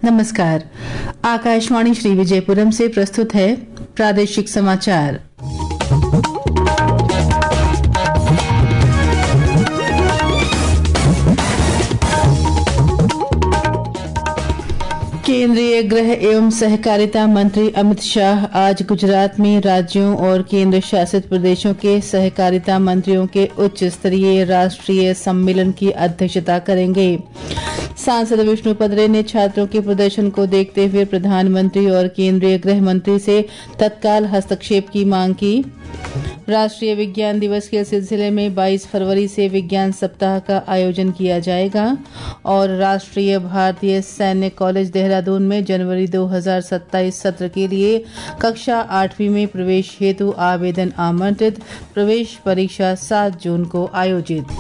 नमस्कार। आकाशवाणी श्री विजयपुरम से प्रस्तुत है प्रादेशिक समाचार। केंद्रीय गृह एवं सहकारिता मंत्री अमित शाह आज गुजरात में राज्यों और केंद्र शासित प्रदेशों के सहकारिता मंत्रियों के उच्च स्तरीय राष्ट्रीय सम्मेलन की अध्यक्षता करेंगे। सांसद विष्णुपद रे ने छात्रों के प्रदर्शन को देखते हुए प्रधानमंत्री और केंद्रीय गृह मंत्री से तत्काल हस्तक्षेप की मांग की। राष्ट्रीय विज्ञान दिवस के सिलसिले में 22 फरवरी से विज्ञान सप्ताह का आयोजन किया जाएगा और राष्ट्रीय भारतीय सैन्य कॉलेज देहरादून में जनवरी 2027 सत्र के लिए कक्षा 8वीं में प्रवेश हेतु आवेदन आमंत्रित। प्रवेश परीक्षा 7 जून को आयोजित।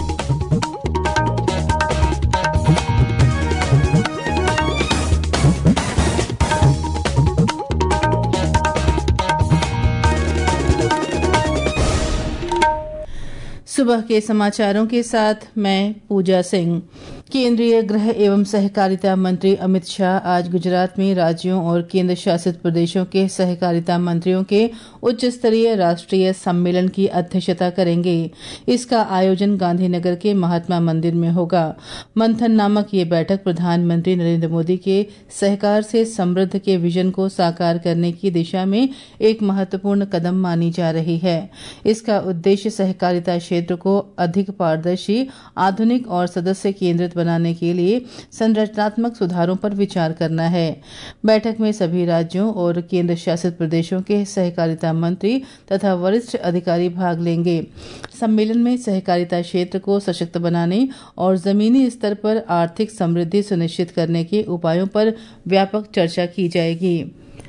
सुबह के समाचारों के साथ मैं पूजा सिंह। केंद्रीय गृह एवं सहकारिता मंत्री अमित शाह आज गुजरात में राज्यों और केंद्र शासित प्रदेशों के सहकारिता मंत्रियों के उच्च स्तरीय राष्ट्रीय सम्मेलन की अध्यक्षता करेंगे। इसका आयोजन गांधीनगर के महात्मा मंदिर में होगा। मंथन नामक ये बैठक प्रधानमंत्री नरेंद्र मोदी के सहकार से समृद्ध के विजन को साकार करने की दिशा में एक महत्वपूर्ण कदम मानी जा रही है। इसका उद्देश्य सहकारिता क्षेत्र को अधिक पारदर्शी, आधुनिक और सदस्य केंद्रित बनाने के लिए संरचनात्मक सुधारों पर विचार करना है। बैठक में सभी राज्यों और केंद्र शासित प्रदेशों के सहकारिता मंत्री तथा वरिष्ठ अधिकारी भाग लेंगे। सम्मेलन में सहकारिता क्षेत्र को सशक्त बनाने और जमीनी स्तर पर आर्थिक समृद्धि सुनिश्चित करने के उपायों पर व्यापक चर्चा की जाएगी।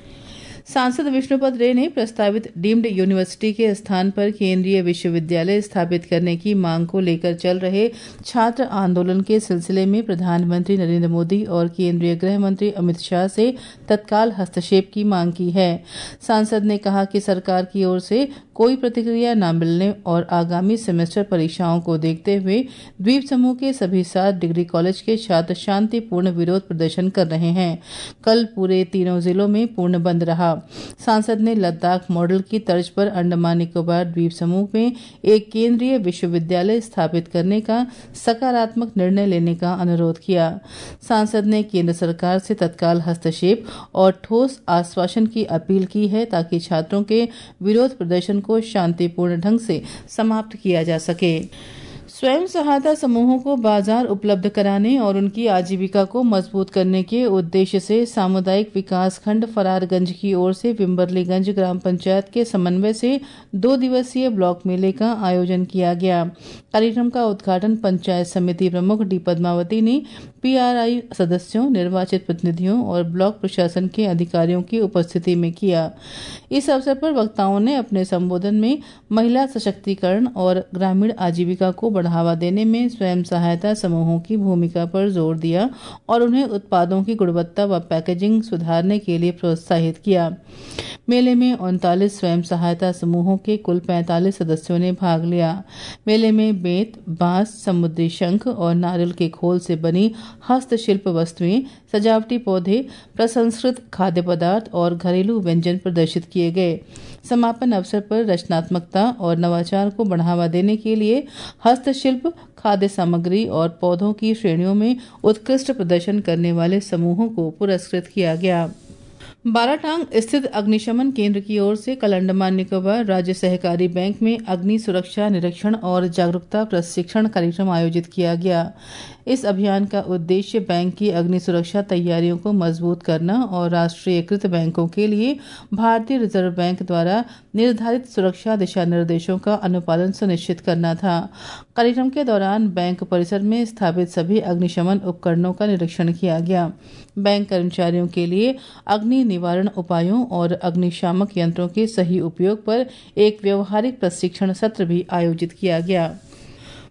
सांसद विष्णुपद रे ने प्रस्तावित डीम्ड यूनिवर्सिटी के स्थान पर केंद्रीय विश्वविद्यालय स्थापित करने की मांग को लेकर चल रहे छात्र आंदोलन के सिलसिले में प्रधानमंत्री नरेंद्र मोदी और केंद्रीय गृह मंत्री अमित शाह से तत्काल हस्तक्षेप की मांग की है। सांसद ने कहा कि सरकार की ओर से कोई प्रतिक्रिया न मिलने और आगामी सेमेस्टर परीक्षाओं को देखते हुए द्वीप समूह के सभी 7 डिग्री कॉलेज के छात्र शांतिपूर्ण विरोध प्रदर्शन कर रहे हैं। कल पूरे तीनों जिलों में पूर्ण बंद रहा। सांसद ने लद्दाख मॉडल की तर्ज पर अंडमान निकोबार द्वीप समूह में एक केंद्रीय विश्वविद्यालय स्थापित करने का सकारात्मक निर्णय लेने का अनुरोध किया। सांसद ने केंद्र सरकार से तत्काल हस्तक्षेप और ठोस आश्वासन की अपील की है ताकि छात्रों के विरोध प्रदर्शन को शांतिपूर्ण ढंग से समाप्त किया जा सके। स्वयं सहायता समूहों को बाजार उपलब्ध कराने और उनकी आजीविका को मजबूत करने के उद्देश्य से सामुदायिक विकास खंड फरारगंज की ओर से विम्बरलीगंज ग्राम पंचायत के समन्वय से 2 दिवसीय ब्लॉक मेले का आयोजन किया गया। कार्यक्रम का उद्घाटन पंचायत समिति प्रमुख डी पद्मावती ने पीआरआई सदस्यों, निर्वाचित प्रतिनिधियों और ब्लॉक प्रशासन के अधिकारियों की उपस्थिति में किया। इस अवसर पर वक्ताओं ने अपने संबोधन में महिला सशक्तिकरण और ग्रामीण आजीविका को बढ़ावा देने में स्वयं सहायता समूहों की भूमिका पर जोर दिया और उन्हें उत्पादों की गुणवत्ता व पैकेजिंग सुधारने के लिए प्रोत्साहित किया। मेले में 39 स्वयं सहायता समूहों के कुल 45 सदस्यों ने भाग लिया। मेले में बेंत, बांस, समुद्री शंख और नारियल के खोल से बनी हस्तशिल्प वस्तुएं, सजावटी पौधे, प्रसंस्कृत खाद्य पदार्थ और घरेलू व्यंजन प्रदर्शित किए गए। समापन अवसर पर रचनात्मकता और नवाचार को बढ़ावा देने के लिए हस्तशिल्प, खाद्य सामग्री और पौधों की श्रेणियों में उत्कृष्ट प्रदर्शन करने वाले समूहों को पुरस्कृत किया गया। बाराटांग स्थित अग्निशमन केंद्र की ओर से कल अंडमान निकोबार राज्य सहकारी बैंक में अग्नि सुरक्षा निरीक्षण और जागरूकता प्रशिक्षण कार्यक्रम आयोजित किया गया। इस अभियान का उद्देश्य बैंक की अग्नि सुरक्षा तैयारियों को मजबूत करना और राष्ट्रीयकृत बैंकों के लिए भारतीय रिजर्व बैंक द्वारा निर्धारित सुरक्षा दिशा निर्देशों का अनुपालन सुनिश्चित करना था। कार्यक्रम के दौरान बैंक परिसर में स्थापित सभी अग्निशमन उपकरणों का निरीक्षण किया गया। बैंक कर्मचारियों के लिए अग्नि निवारण उपायों और अग्निशामक यंत्रों के सही उपयोग पर एक व्यवहारिक प्रशिक्षण सत्र भी आयोजित किया गया।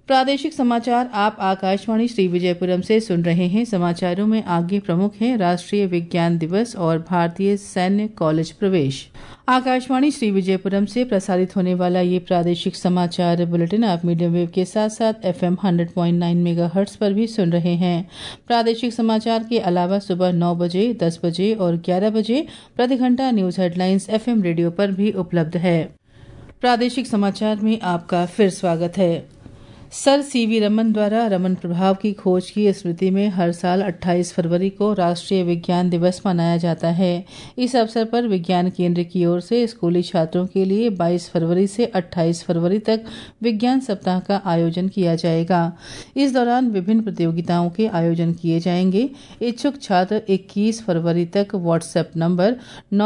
प्रादेशिक समाचार आप आकाशवाणी श्री विजयपुरम से सुन रहे हैं। समाचारों में आगे प्रमुख हैं राष्ट्रीय विज्ञान दिवस और भारतीय सैन्य कॉलेज प्रवेश। आकाशवाणी श्री विजयपुरम से प्रसारित होने वाला ये प्रादेशिक समाचार बुलेटिन आप मीडियम वेव के साथ साथ FM 100.9 मेगाहर्ट्ज पर भी सुन रहे हैं। प्रादेशिक समाचार के अलावा सुबह 9 बजे, 10 बजे और 11 बजे प्रति घंटा न्यूज हेडलाइंस FM रेडियो पर भी उपलब्ध है। प्रादेशिक समाचार में आपका फिर स्वागत है। सर CV रमन द्वारा रमन प्रभाव की खोज की स्मृति में हर साल 28 फरवरी को राष्ट्रीय विज्ञान दिवस मनाया जाता है। इस अवसर पर विज्ञान केंद्र की ओर से स्कूली छात्रों के लिए 22 फरवरी से 28 फरवरी तक विज्ञान सप्ताह का आयोजन किया जाएगा। इस दौरान विभिन्न प्रतियोगिताओं के आयोजन किए जाएंगे। इच्छुक छात्र 21 फरवरी तक व्हाट्सएप नंबर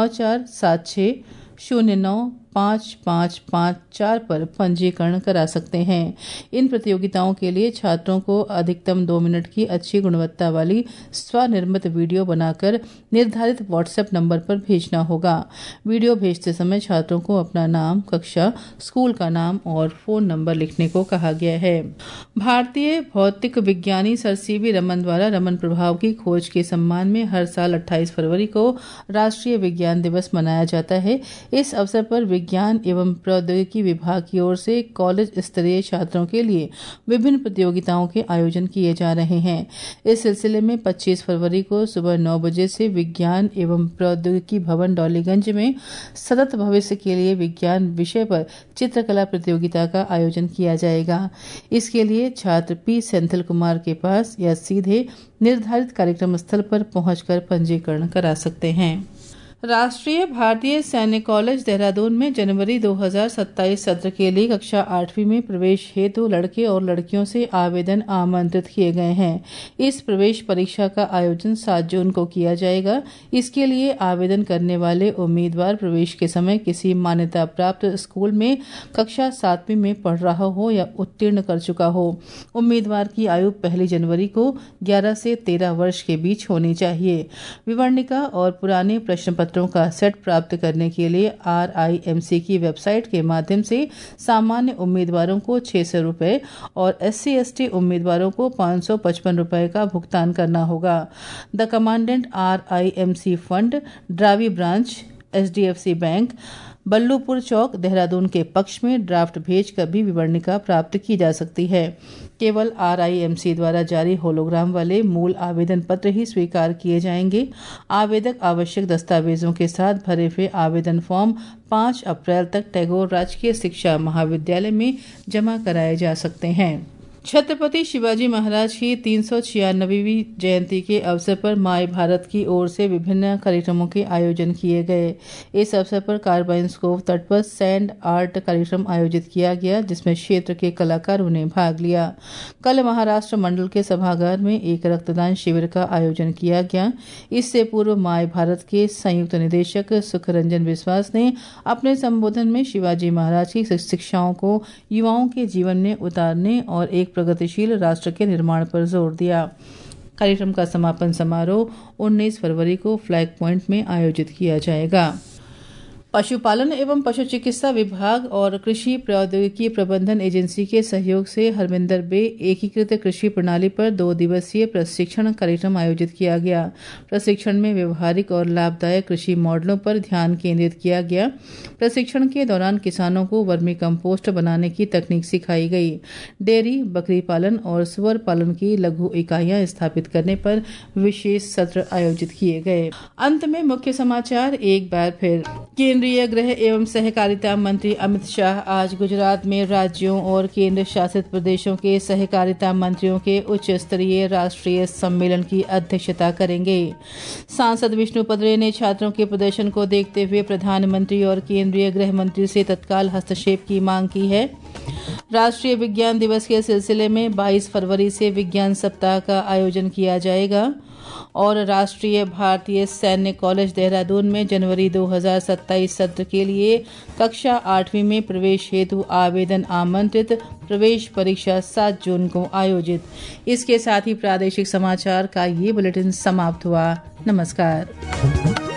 9476095554 पर पंजीकरण करा सकते हैं। इन प्रतियोगिताओं के लिए छात्रों को अधिकतम 2 मिनट की अच्छी गुणवत्ता वाली स्वनिर्मित वीडियो बनाकर निर्धारित व्हाट्सएप नंबर पर भेजना होगा। वीडियो भेजते समय छात्रों को अपना नाम, कक्षा, स्कूल का नाम और फोन नंबर लिखने को कहा गया है। भारतीय भौतिक विज्ञानी सर CV रमन द्वारा रमन प्रभाव की खोज के सम्मान में हर साल 28 फरवरी को राष्ट्रीय विज्ञान दिवस मनाया जाता है। इस अवसर पर विज्ञान एवं प्रौद्योगिकी विभाग की ओर से कॉलेज स्तरीय छात्रों के लिए विभिन्न प्रतियोगिताओं के आयोजन किए जा रहे हैं। इस सिलसिले में 25 फरवरी को सुबह 9 बजे से विज्ञान एवं प्रौद्योगिकी भवन डॉलीगंज में सतत भविष्य के लिए विज्ञान विषय पर चित्रकला प्रतियोगिता का आयोजन किया जाएगा। इसके लिए छात्र P सेंथिल कुमार के पास या सीधे निर्धारित कार्यक्रम स्थल पर पहुंचकर पंजीकरण करा सकते हैं। राष्ट्रीय भारतीय सैन्य कॉलेज देहरादून में जनवरी 2027 सत्र के लिए कक्षा 8वीं में प्रवेश हेतु लड़के और लड़कियों से आवेदन आमंत्रित किए गए हैं। इस प्रवेश परीक्षा का आयोजन 7 जून को किया जाएगा। इसके लिए आवेदन करने वाले उम्मीदवार प्रवेश के समय किसी मान्यता प्राप्त स्कूल में कक्षा 7वीं में पढ़ रहा हो या उत्तीर्ण कर चुका हो। उम्मीदवार की आयु 1 जनवरी को 11 से 13 वर्ष के बीच होनी चाहिए। विवरणिका और पुराने प्रश्न पत्रों का सेट प्राप्त करने के लिए RIMC की वेबसाइट के माध्यम से सामान्य उम्मीदवारों को 600 रुपये और SC/ST उम्मीदवारों को 555 रुपये का भुगतान करना होगा। The commandant RIMC fund, drawee branch, HDFC bank, Ballupur Chowk, Dehradun के पक्ष में ड्राफ्ट भेजकर भी विवरणिका प्राप्त की जा सकती है। केवल RIMC द्वारा जारी होलोग्राम वाले मूल आवेदन पत्र ही स्वीकार किए जाएंगे। आवेदक आवश्यक दस्तावेजों के साथ भरे हुए आवेदन फॉर्म 5 अप्रैल तक टैगोर राजकीय शिक्षा महाविद्यालय में जमा कराए जा सकते हैं। छत्रपति शिवाजी महाराज की 396वीं जयंती के अवसर पर माय भारत की ओर से विभिन्न कार्यक्रमों के आयोजन किए गए। इस अवसर पर कार्बाइन स्कोव तट पर सैंड आर्ट कार्यक्रम आयोजित किया गया, जिसमें क्षेत्र के कलाकारों ने भाग लिया। कल महाराष्ट्र मंडल के सभागार में एक रक्तदान शिविर का आयोजन किया गया। इससे पूर्व माय भारत के संयुक्त निदेशक सुखरंजन विश्वास ने अपने संबोधन में शिवाजी महाराज की शिक्षाओं को युवाओं के जीवन में उतारने और एक प्रगतिशील राष्ट्र के निर्माण पर जोर दिया। कार्यक्रम का समापन समारोह 19 फरवरी को फ्लैग पॉइंट में आयोजित किया जाएगा। पशुपालन एवं पशु चिकित्सा विभाग और कृषि प्रौद्योगिकी प्रबंधन एजेंसी के सहयोग से हरमिंदर बे एकीकृत कृषि प्रणाली पर 2 दिवसीय प्रशिक्षण कार्यक्रम आयोजित किया गया। प्रशिक्षण में व्यवहारिक और लाभदायक कृषि मॉडलों पर ध्यान केंद्रित किया गया। प्रशिक्षण के दौरान किसानों को वर्मी कंपोस्ट बनाने की तकनीक सिखाई गई। डेयरी, बकरी पालन और सुअर पालन की लघु इकाइयां स्थापित करने पर विशेष सत्र आयोजित किए गए। अंत में मुख्य समाचार एक बार फिर। केंद्रीय गृह एवं सहकारिता मंत्री अमित शाह आज गुजरात में राज्यों और केंद्र शासित प्रदेशों के सहकारिता मंत्रियों के उच्च स्तरीय राष्ट्रीय सम्मेलन की अध्यक्षता करेंगे। सांसद विष्णु पदरे ने छात्रों के प्रदर्शन को देखते हुए प्रधानमंत्री और केंद्रीय गृह मंत्री से तत्काल हस्तक्षेप की मांग की है। राष्ट्रीय विज्ञान दिवस के सिलसिले में 22 फरवरी से विज्ञान सप्ताह का आयोजन किया जाएगा और राष्ट्रीय भारतीय सैन्य कॉलेज देहरादून में जनवरी 2027 सत्र के लिए कक्षा 8वीं में प्रवेश हेतु आवेदन आमंत्रित। प्रवेश परीक्षा 7 जून को आयोजित। इसके साथ ही प्रादेशिक समाचार का ये बुलेटिन समाप्त हुआ। नमस्कार।